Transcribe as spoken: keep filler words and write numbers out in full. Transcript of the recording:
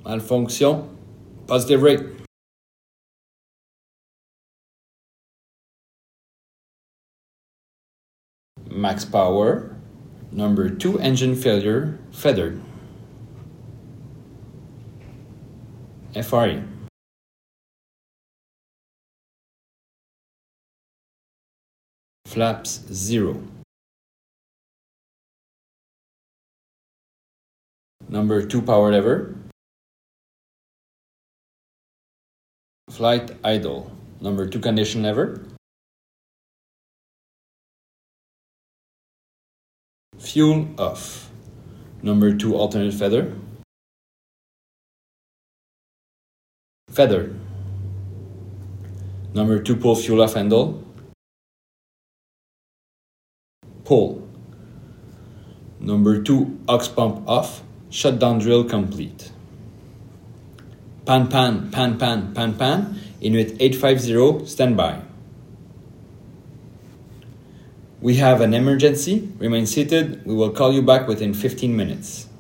Malfonction. Positive rate. Max power. Number two engine failure. Feathered. F R E. Flaps zero. Number two power lever. Flight idle. Number two condition lever. Fuel off. Number two alternate feather. Feather. Number two pull fuel off handle. Pull. Number two aux pump off. Shutdown drill complete. Pan pan, pan pan, pan pan. Inuit eight five zero, standby. We have an emergency. Remain seated. We will call you back within fifteen minutes.